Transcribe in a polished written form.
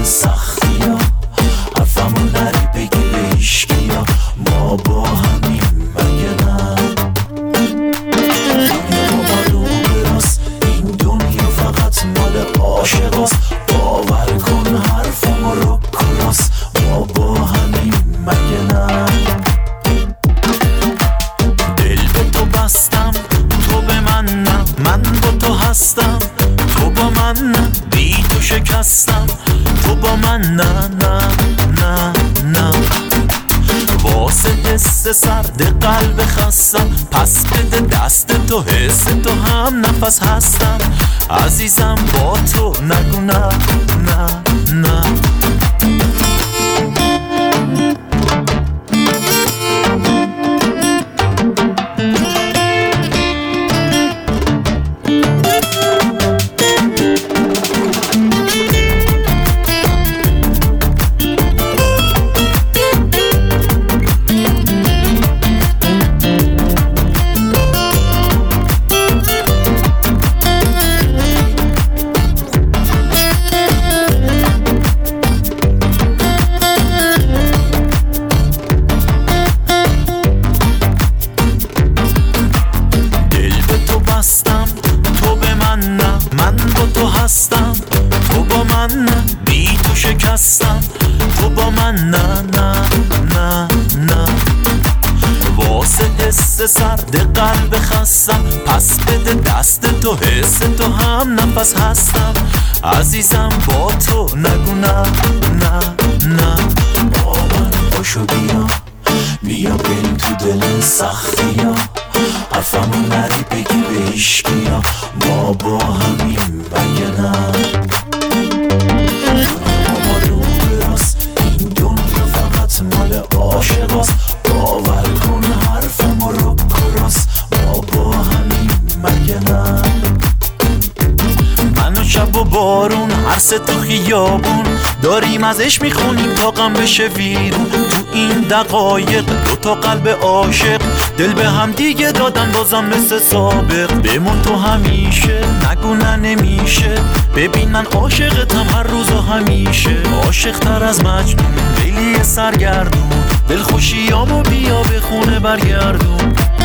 سختی ها، حرفمون نری بگی به هیشگیا ما با همیم مگه نه؟ ما رو براست، این دنیا فقط مال عاشقاست. باور کن حرفمو رو کراست، ما با همیم مگه نه؟ دل به تو بستم تو به من نه، من با تو هستم تو با من نه، بی تو شکستم تو با من نه نه نه نه. واسه حس سرد قلب خستم، پس بده دست تو حس تو هم نفس هستم. عزیزم با تو نگو نه نه نه. تو با من نه، بی تو شکستم تو با من نه نه نه نه. واسه حس سرد قلب خستم، پس بده دست تو حس تو هم نفس هستم. عزیزم با تو نگو نه نه نه. با من باشو بیا بیا بریم تو دل سختی ها، حرفمون نری بگی به هیشگیا ما با همیم مگه نه؟ ما رو براست، این دنیا فقط مال عاشقاست. باور کن حرفمو رو کراست، ما با همیم مگه نه؟ من و شب و بارون هر سه تو خیابون داریم ازش میخونیم تا غم بشه ویرون. تو این دقایق دو تا قلب عاشق دل به هم دیگه دادن بازم مثل سابق. بمون تو همیشه نگو نه نمیشه، ببین من عاشقتم هر روز و همیشه. عاشق تر از مجنون لیلی سرگردون، دل خوشیامو بیا به خونه برگردون.